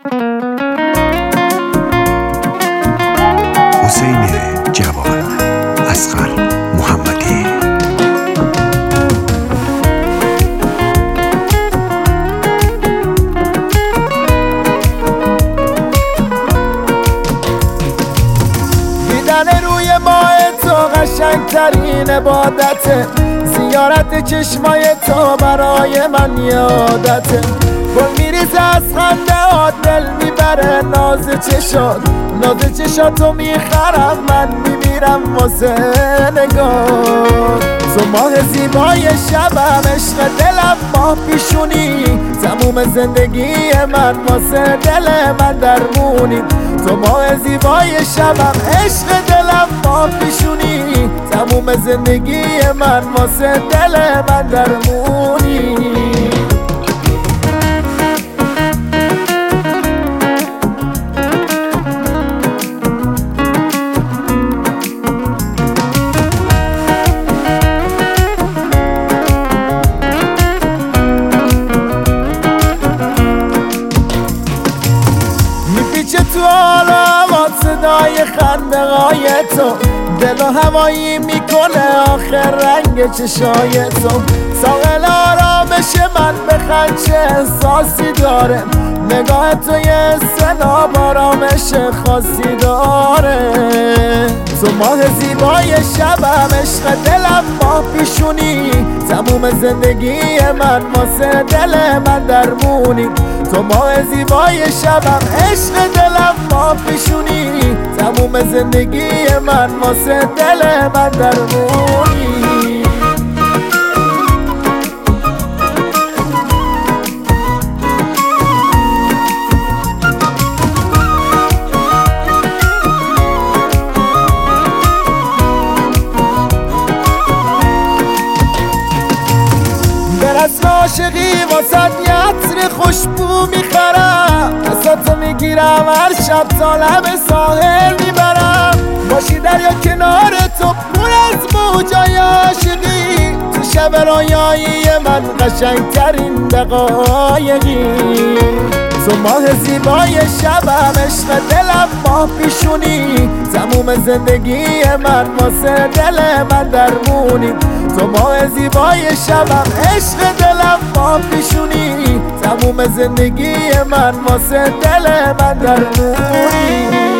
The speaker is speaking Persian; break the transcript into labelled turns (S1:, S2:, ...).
S1: حسین جوان، اصغر محمدی.
S2: دیدن روی ماه تو قشنگترین عبادته، زیارت چشمای تو برای من یه عادته. گل میریزه از خنده ها، دل میبره ناز چشاتو میخرم، من میمیرم واسه نگاه. تو ماه زیبای شبم، عشق دلم ماه پیشونی، تموم زندگی من واسه دل من درمونی. تو ماه زیبای شبم، عشق دلم ماه پیشونی، تموم زندگی من واسه دل من درمونی. تو حالا صدای خنده های تو، دل و هوایی میکنه آخر رنگ چشای تو. ساحل آرامش من بخند چه احساسی داره، نگاه تو یه سناب آرامش خاصی داره. تو ماه زیبای شبم، عشق دلم ماه پیشونی، تموم زندگی من واسه دل من درمونی. تو ماه زیبای شبم، عشق دلم ماه پیشونی، تموم زندگی من واسه دل من درمونی. برسم عاشقی واسد یه عطر خوشبو میخرم، دستاتو میگیرم هر شب تا لب ساحل میبرم. باشی دریا کنار تو پر از موجای عاشقی، تو شب رویایی من قشنگترین دقایقی. تو ماه زیبای شبم، عشق دلم ماه پیشونی، تموم زندگی من واسه دل من درمونی. تو ماه زیبای شبم، عشق دلم ماه پیشونی، تموم زندگی من واسه دل من درمونی.